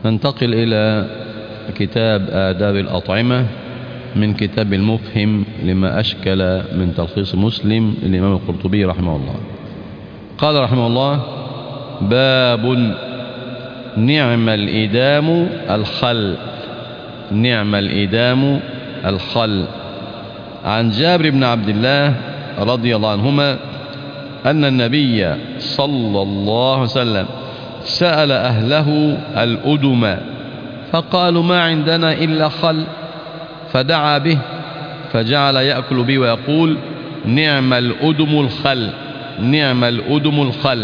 ننتقل إلى كتاب آداب الأطعمة من كتاب المفهم لما أشكل من تلخيص مسلم للإمام القرطبي رحمه الله. قال رحمه الله: باب نعم الإدام الخل. نعم الإدام الخل. عن جابر بن عبد الله رضي الله عنهما أن النبي صلى الله عليه وسلم سأل أهله الأدم فقالوا: ما عندنا إلا خل، فدعا به فجعل يأكل به ويقول: نعم الأدم الخل، نعم الأدم الخل.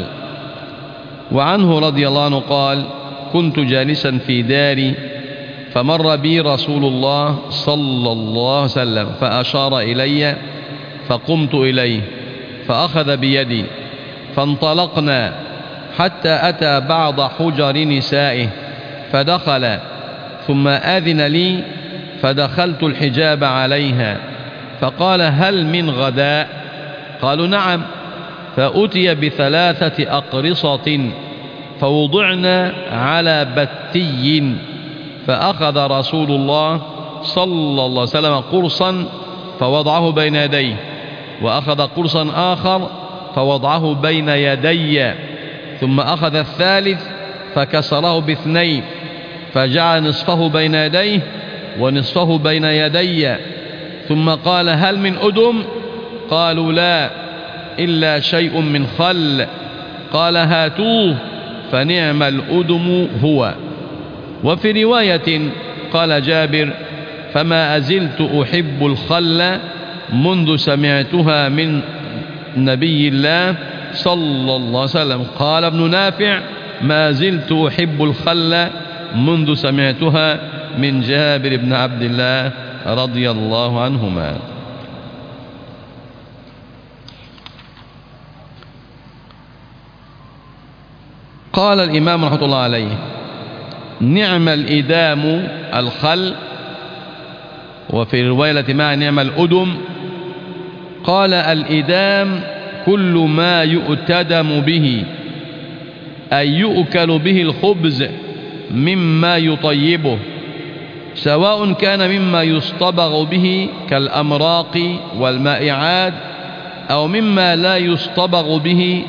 وعنه رضي الله عنه قال: كنت جالسا في داري فمر بي رسول الله صلى الله عليه وسلم فأشار إلي فقمت إليه فأخذ بيدي فانطلقنا حتى أتى بعض حجر نسائه فدخل، ثم آذن لي فدخلت الحجاب عليها فقال: هل من غداء؟ قالوا: نعم. فأتي بثلاثة أقرصة فوضعنا على بتي، فأخذ رسول الله صلى الله عليه وسلم قرصا فوضعه بين يديه، وأخذ قرصا آخر فوضعه بين يدي، ثم أخذ الثالث فكسره باثنين فجعل نصفه بين يديه ونصفه بين يدي، ثم قال: هل من أدم؟ قالوا: لا، إلا شيء من خل. قال: هاتوه، فنعم الأدم هو. وفي رواية قال جابر: فما أزلت أحب الخل منذ سمعتها من نبي الله صلى الله عليه وسلم. قال ابن نافع: ما زلت أحب الخل منذ سمعتها من جابر بن عبد الله رضي الله عنهما. قال الإمام رحمة الله عليه: نعم الإدام الخل. وفي الرواية مع نعم الأدم. قال: الإدام كل ما يؤتدم به، أي يؤكل به الخبز مما يطيبه، سواء كان مما يصطبغ به كالأمراق والمائعات، أو مما لا يصطبغ به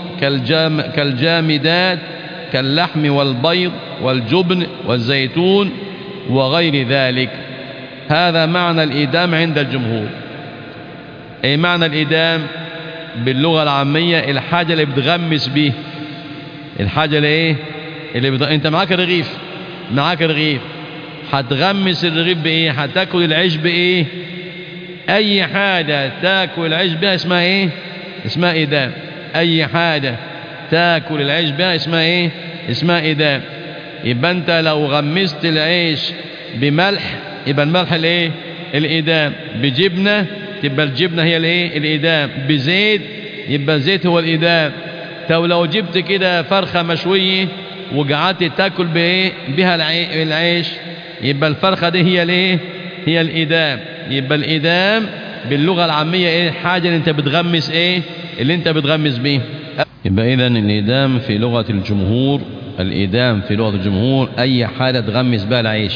كالجامدات كاللحم والبيض والجبن والزيتون وغير ذلك. هذا معنى الإدام عند الجمهور. أي معنى الإدام باللغة العامية الحاجة اللي بتغمس به، الحاجة اللي انت معاك رغيف، معاك رغيف، هتغمس الرغيف بإيه؟ هتاكل العيش بإيه؟ أي حاجة تاكل العيش بها اسمها إيه؟ اسمها إدام. أي حاجة تاكل العيش بها اسمها إيه؟ اسمها إدام. يبقى أنت لو غمست العيش بملح يبقى الملح الإيه؟ الإدام. بجبنة تبقى الجبنة هي الإيه؟ الإدام. بزيت يبقى الزيت هو الإدام. طب لو جبت كده فرخة مشوية وقعدت تاكل بإيه؟ بها العيش، يبقى الفرخة دي هي الإيه؟ هي الإدام. يبقى الإدام باللغة العامية إيه؟ حاجة اللي أنت بتغمس إيه؟ اللي أنت بتغمس به. يبقى إذن الإدام في لغة الجمهور، الإدام في لغة الجمهور أي حاجة تغمس بها العيش،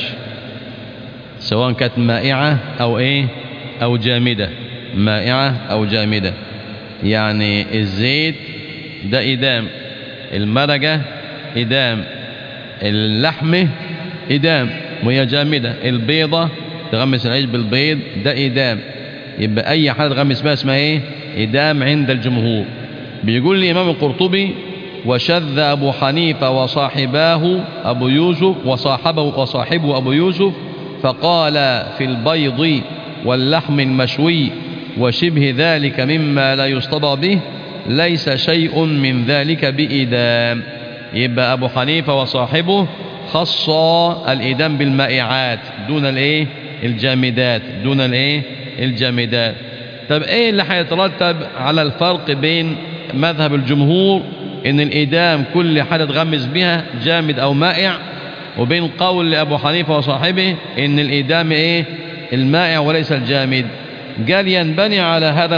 سواء كانت مائعة أو إيه؟ أو جامدة. مائعة أو جامدة. يعني الزيت ده إدام، المرقة إدام، اللحمة إدام وهي جامدة، البيضة تغمس العيش بالبيض ده إدام. يبقى أي حاجة تغمس بها اسمها إيه؟ إدام عند الجمهور. بيقول لي الإمام القرطبي: وشذ أبو حنيفة وصاحبه أبو يوسف وصاحبه أبو يوسف فقال: في البيض واللحم المشوي وشبه ذلك مما لا يصطبغ به ليس شيء من ذلك بإدام. يبقى أبو حنيفة وصاحبه خص الإدام بالمائعات دون الإيه؟ الجامدات، دون الإيه؟ الجامدات. طب إيه اللي هيترتب على الفرق بين مذهب الجمهور إن الإدام كل حاجة تغمس بها جامد أو مائع، وبين قول لأبو حنيفة وصاحبه إن الإدام إيه؟ المائع وليس الجامد؟ قال: ينبني على هذا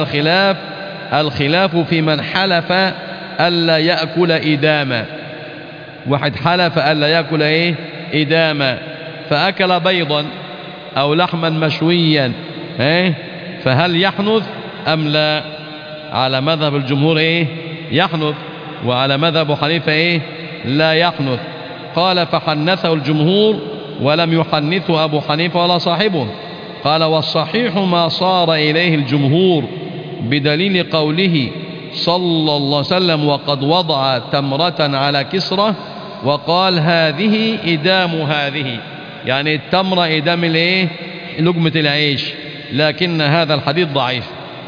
الخلاف في من حلف ألا يأكل إداما. واحد حلف ألا يأكل إيه؟ إداما فأكل بيضا أو لحما مشويا فهل يحنث أم لا؟ على مذهب الجمهور يحنث، وعلى مذهب أبو حنيفة لا يحنث. قال فحنثه الجمهور ولم يحنثه أبو حنيفة ولا صاحبه. قال والصحيح ما صار إليه الجمهور بدليل قوله صلى الله عليه وسلم وقد وضع تمرة على كسرة وقال هذه إدام هذه، يعني التمرة إدام لقمة العيش، لكن هذا الحديث ضعيف،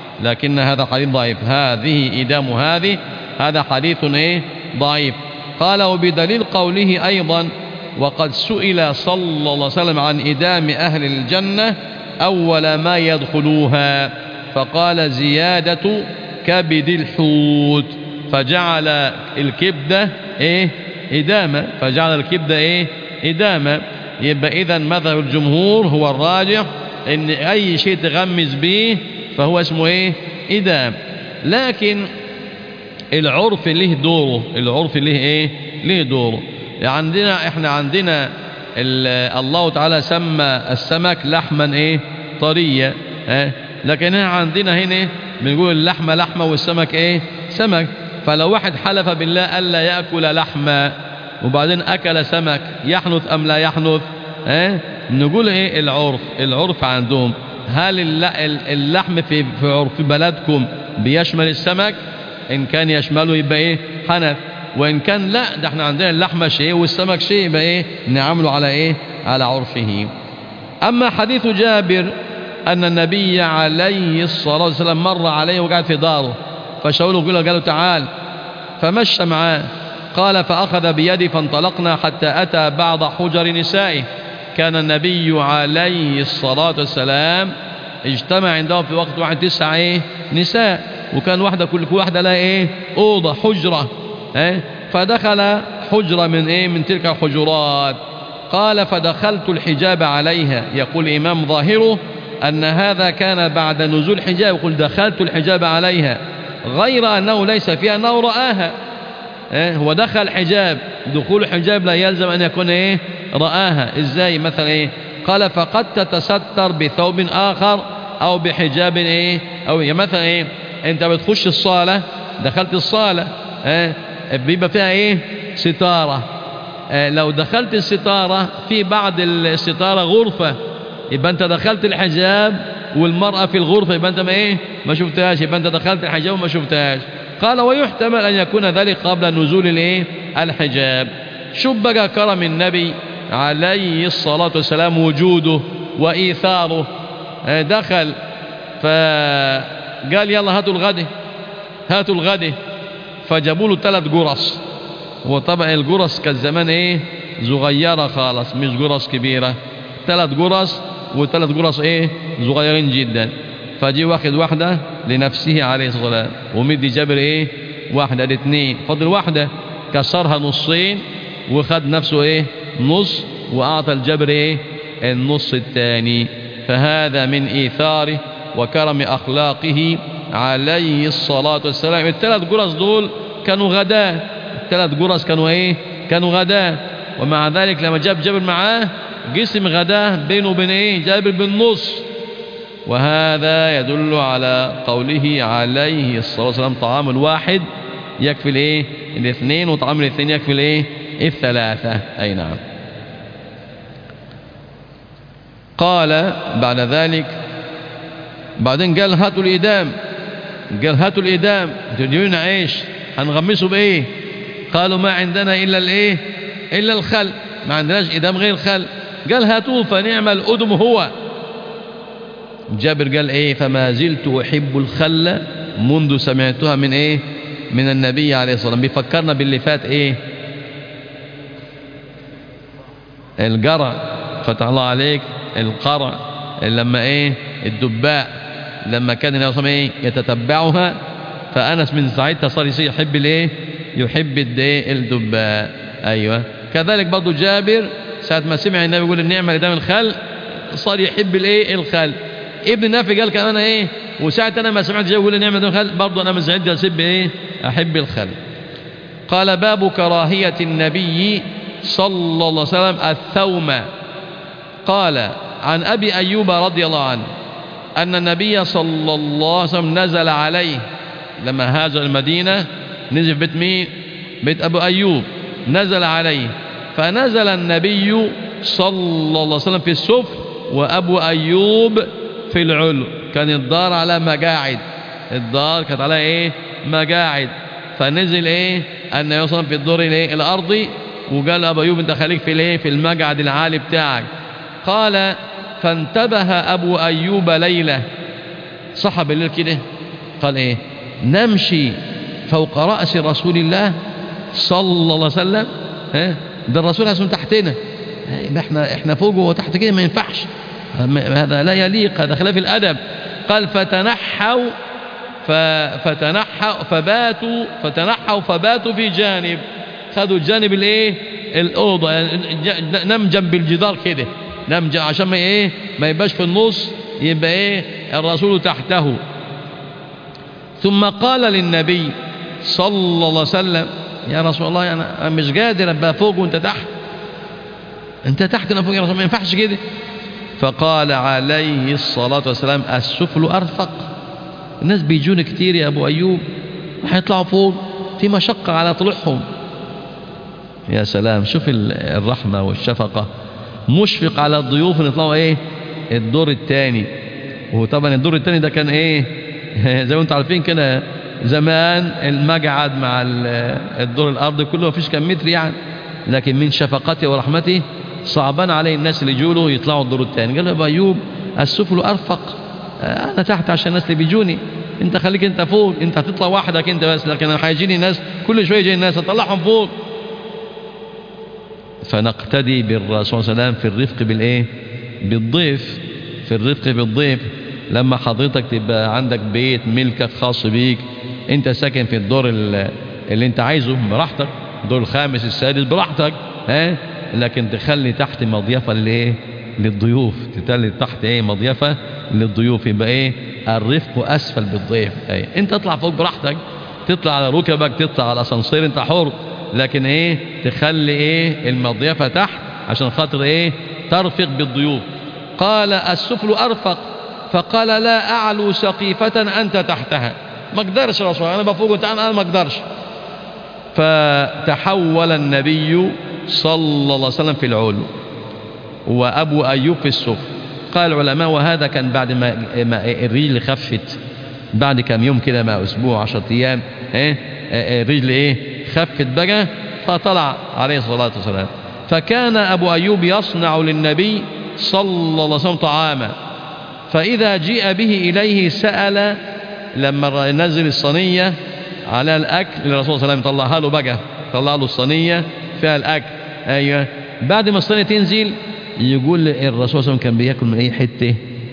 هذه إدام هذه، هذا حديث ضعيف. قال وبدليل قوله أيضا وقد سئل صلى الله عليه وسلم عن إدام أهل الجنة أول ما يدخلوها فقال زيادة كبد الحوت فجعل الكبدة إدامة، إدامة. يبقى إذن مذهب الجمهور هو الراجح، إن أي شيء تغمز به فهو اسمه إدام. لكن العرف له دوره، له دوره. احنا عندنا الله تعالى سمى السمك لحما طرية، لكن عندنا هنا بنقول اللحمة لحمة والسمك سمك. فلو واحد حلف بالله ألا يأكل لحمة وبعدين أكل سمك يحنث أم لا يحنث؟ نقول العرف عندهم هل اللحم في عرف بلدكم بيشمل السمك؟ إن كان يشمله يبقى حنث، وإن كان لا، ده احنا عندنا اللحمة شيء والسمك شيء، يبقى نعمله على على عرفه. أما حديث جابر أن النبي عليه الصلاة والسلام مر عليه وقعد في داره فشاوله قالوا تعال، فمشى معاه. قال فأخذ بيدي فانطلقنا حتى أتى بعض حجر نسائه. كان النبي عليه الصلاة والسلام اجتمع عندهم في وقت واحد 9 نساء، وكان كل واحدة لها أوضة حجرة، فدخل حجرة من تلك الحجرات. قال فدخلت الحجاب عليها. يقول الإمام ظاهره أن هذا كان بعد نزول الحجاب، يقول دخلت الحجاب عليها، غير أنه ليس فيها أنه رآها. هو دخل حجاب، دخول الحجاب لا يلزم أن يكون رآها. إزاي مثلا قال فقد تتستر بثوب آخر أو بحجاب أو مثلا أنت بتخش الصالة، دخلت الصالة بيبقى فيها ستارة، لو دخلت الستارة في بعد الستارة غرفة، يبقى أنت دخلت الحجاب والمرأة في الغرفة، يبقى أنت ما شفتهاش، يبقى أنت دخلت الحجاب وما شفتهاش. قال ويحتمل أن يكون ذلك قبل نزول الحجاب. شوف بقى كرم النبي عليه الصلاة والسلام، وجوده وإيثاره. دخل فقال يلا هاتوا الغد، فجابوا له 3 قرص. وطبعا القرص كان زمان صغيرة خالص، مش قرص كبيرة، 3 قرص، و3 قرص صغيرين جدا. فجي واخد واحدة لنفسه عليه الصلاة والسلام، ومدي جابر واحدة ل2، فضل واحدة كسرها نصين وخد نفسه نص، وأعطى الجبر النص الثاني. فهذا من إيثاره وكرم أخلاقه عليه الصلاة والسلام. ال3 قرص دول كانوا غداء، ال3 قرص كانوا غداء. ومع ذلك لما جاب جابر معاه قسم غداه بينه وبين جابر بالنص. وهذا يدل على قوله عليه الصلاة والسلام طعام الواحد يكفي الاثنين، وطعام الاثنين يكفي الثلاثة. أي نعم. قال بعد ذلك بعدين قال هاتوا الإدام، تديون عيش هنغمسه بإيه؟ قالوا ما عندنا إلا الخل، ما عندناش إدام غير الخل. قال هاتوه فنعم الأدم هو. جابر قال فما زلت أحب الخل منذ سمعتها من النبي عليه الصلاة والسلام. بيفكرنا باللي فات القرع، فتح الله عليك، القرع لما الدباء لما كان النبي صلى الله عليه وسلم يتتبعها، فأنس من ساعتها صار يحب يحب الدباء. أيوة كذلك برضو جابر ساعة ما سمع النبي يقول النعمة لدم الخل صار يحب الخل. ابن نافع قال كمان وساعة أنا ما سمعت جابر يقول النعمة لدم الخل برضو أنا من ساعتها أحب الخل. قال باب كراهية النبي صلى الله عليه وسلم الثوم. قال عن أبي أيوب رضي الله عنه أن النبي صلى الله عليه وسلم نزل عليه لما هاجر المدينة، نزل في بيت مين؟ بيت أبو أيوب. نزل عليه، فنزل النبي صلى الله عليه وسلم في السفل وأبو أيوب في العلو. كان الدار على مقاعد، الدار كانت على ايه؟ مقاعد. فنزل ايه؟ النبي يوصل في الدور الايه؟ الارضي، وقال ابو ايوب انت خليك في الايه؟ في المقعد العالي بتاعك. قال فانتبه ابو ايوب ليله، صحى بالليل كده، قال ايه؟ نمشي فوق راس رسول الله صلى الله عليه وسلم. ده الرسول هيكون تحتنا، احنا فوق وتحت كده، ما ينفعش، هذا لا يليق، هذا خلاف الادب. قال فتنحوا فباتوا في جانب، خدوا الجانب الايه؟ الاوضه، نم جنب الجدار كده، نم عشان ما ايه؟ ما يبقاش في النص، يبقى ايه؟ الرسول تحته. ثم قال للنبي صلى الله عليه وسلم يا رسول الله انا مش قادر ابقى فوق وانت تحت، انت تحت انا فوق يا رسول، ما ينفعش كده. فقال عليه الصلاة والسلام السفل أرفق. الناس بيجون كتير يا أبو أيوب، هيطلعوا فوق، في مشقة على طلوعهم. يا سلام، شوف الرحمة والشفقة، مشفق على الضيوف ان يطلعوا ايه؟ الدور الثاني. وطبعا الدور الثاني ده كان ايه؟ زي ما انتم عارفين كده زمان المقعد مع الدور الأرضي كله ما فيش كم متر يعني، لكن من شفقته ورحمته صعبان عليه الناس اللي يجوا يطلعوا الدور الثاني. قال له ابو ايوب السفل ارفق، انا تحت عشان الناس اللي بيجوني، انت خليك انت فوق، انت هتطلع وحدك انت بس، لكن انا هيجيني ناس كل شويه، يجي الناس اطلعهم فوق. فنقتدي بالرسول صلى الله عليه وسلم في الرفق بالايه؟ بالضيف، في الرفق بالضيف. لما حضرتك تبقى عندك بيت ملكك خاص بيك، انت ساكن في الدور اللي انت عايزه براحتك، الدور الخامس السادس براحتك، لكن تخلي تحت مضيفة للايه؟ للضيوف، تخلي تحت ايه؟ مضيفة للضيوف. يبقى ايه؟ الرفق اسفل بالضيف. انت تطلع فوق براحتك، تطلع على ركبك، تطلع على الاسانسير، انت حر، لكن ايه؟ تخلي ايه؟ المضيفة تحت عشان خاطر ايه؟ ترفق بالضيوف. قال السفل ارفق، فقال لا اعلو سقيفة انت تحتها. ما اقدرش يا رسول الله، انا بفوق وانت، انا ما اقدرش. فتحول النبي صلى الله عليه وسلم في العلو وأبو أيوب في السفل. قال العلماء وهذا كان بعد ما الرجل خفت، بعد كم يوم كده، ما أسبوع 10 أيام، الرجل ايه؟ خفت بقى، فطلع عليه الصلاة والسلام. فكان أبو أيوب يصنع للنبي صلى الله عليه وسلم طعاما، فإذا جيء به إليه سأل، لما نزل الصينية على الأكل للرسول صلى الله عليه وسلم طلعها له بقى، طلع له الصينية فيها الأكل. أيوة، بعد ما الصينية تنزل يقول الرسول صلى الله عليه وسلم كان بيأكل من أي حتة؟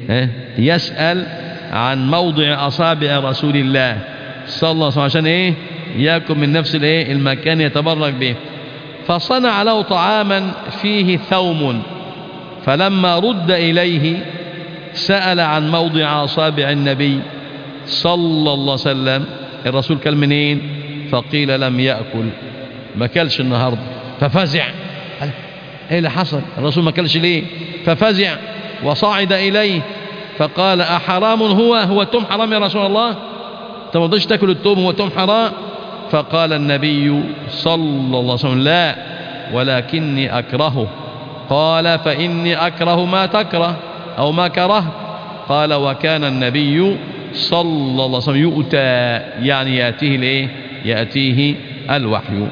يسأل عن موضع أصابع رسول الله صلى الله عليه وسلم عشان إيه؟ يأكل من نفس الإيه؟ المكان يتبرك به. فصنع له طعاما فيه ثوم، فلما رد إليه سأل عن موضع أصابع النبي صلى الله عليه وسلم، الرسول كل منين؟ فقيل لم يأكل، ما كلش النهاردة. ففزع، ايه اللي حصل؟ الرسول ما كلش ليه؟ ففزع وصعد إليه فقال أحرام هو التوم حرام يا رسول الله؟ انت ما رضيتش تاكل التوم، هو التوم حرام؟ فقال النبي صلى الله عليه وسلم لا ولكني أكرهه. قال فإني أكره ما تكره أو ما كره. قال وكان النبي صلى الله عليه وسلم يؤتى، يعني يأتيه الايه؟ يأتيه الوحي.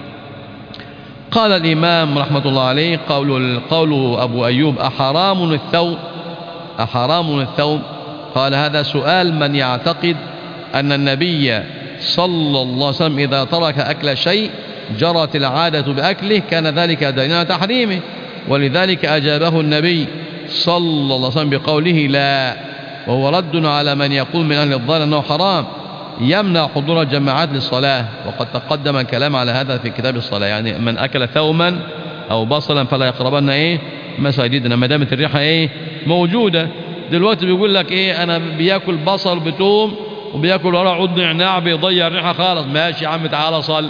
قال الإمام رحمة الله عليه قول أبو أيوب أحرام الثوم؟ أحرام الثوم؟ قال هذا سؤال من يعتقد أن النبي صلى الله عليه وسلم إذا ترك أكل شيء جرت العادة بأكله كان ذلك دليل على تحريمه، ولذلك أجابه النبي صلى الله عليه وسلم بقوله لا، وهو رد على من يقول من أهل الظاهر أنه حرام يمنع حضور الجماعات للصلاة، وقد تقدم الكلام على هذا في كتاب الصلاة. يعني من أكل ثوما أو بصلا فلا يقربن إيه؟ مساجدنا، ما دامت الريحة إيه؟ موجودة. دلوقتي بيقول لك إيه؟ أنا بياكل بصل بتوم وبياكل ورق عود نعناع بيضيع الريحة خالص. ماشي يا عم، تعالى صل،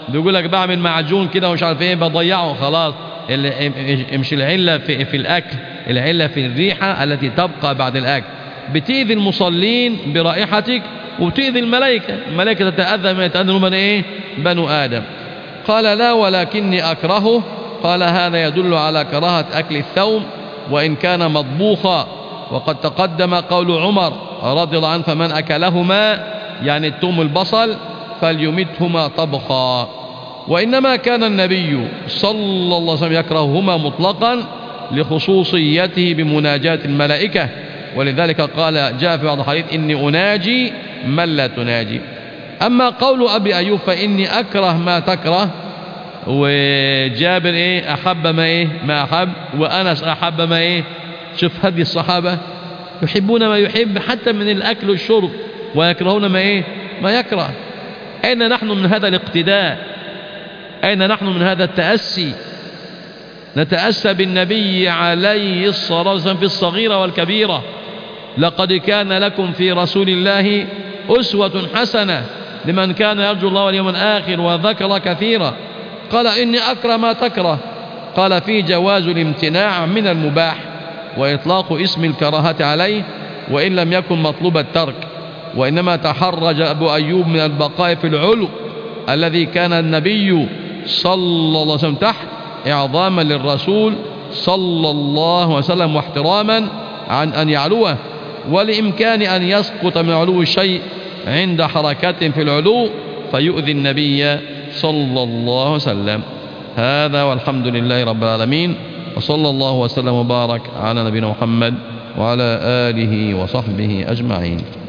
بيقول لك بعمل معجون كده ومش عارف ايه بضيعه خلاص. مش العلة في الأكل، العلة في الريحة التي تبقى بعد الأكل. بتأذي المصلين برائحتك وبتأذي الملائكة، الملائكة تتأذى ما يتأذى من ايه؟ بنو آدم. قال لا ولكني أكرهه. قال هذا يدل على كراهة أكل الثوم وإن كان مطبوخا، وقد تقدم قول عمر رضي الله عنه فمن أكلهما يعني الثوم البصل فليمتهما طبخا. وإنما كان النبي صلى الله عليه وسلم يكرههما مطلقا لخصوصيته بمناجاة الملائكة، ولذلك قال جاء في بعض الحديث إني أناجي من لا تناجي. أما قول أبي أيوب فإني أكره ما تكره، وجابر إيه أحب ما إيه ما أحب، وأنس أحب ما إيه. شوف هذه الصحابة يحبون ما يحب حتى من الأكل والشرب، ويكرهون ما إيه ما يكره. أين نحن من هذا الاقتداء؟ أين نحن من هذا التأسي؟ نتأسى بالنبي عليه الصلاة والسلام في الصغيرة والكبيرة. لقد كان لكم في رسول الله أسوة حسنة لمن كان يرجو الله واليوم الآخر وذكر كثيرا. قال إني أكره ما تكره، قال في جواز الامتناع من المباح وإطلاق اسم الكراهة عليه وإن لم يكن مطلوب الترك. وإنما تحرج أبو أيوب من البقاء في العلو الذي كان النبي صلى الله عليه وسلم تحت إعظاما للرسول صلى الله عليه وسلم واحتراما عن أن يعلوه، ولإمكان أن يسقط من علو الشيء عند حركة في العلو فيؤذي النبي صلى الله عليه وسلم. هذا والحمد لله رب العالمين، وصلى الله وسلم وبارك على نبينا محمد وعلى آله وصحبه أجمعين.